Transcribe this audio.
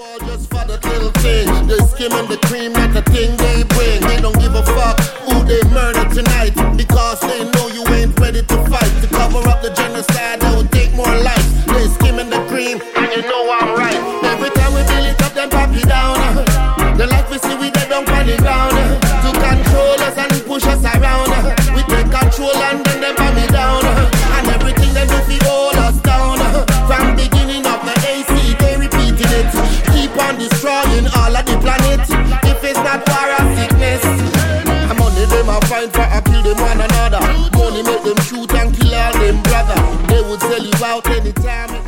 all just for the little thing. They skimming the cream, not the thing they bring. They don't give a fuck who they murder tonight, because they know you ain't ready to fight. To cover up the genocide, that would take more lives. They skimming the cream, and you know I'm right. Every time we build it up, then pop it down. The life we see, we dead down on the ground. To control us and push us around. We take control and then they pop it down. And everything they do, we hold us down. From beginning of the AC, they repeating it. Keep on destroying all of the planet. If it's not war or sickness, I'm money them a find for a kill them one another. Money make them shoot and kill all them brother. They would sell you out anytime.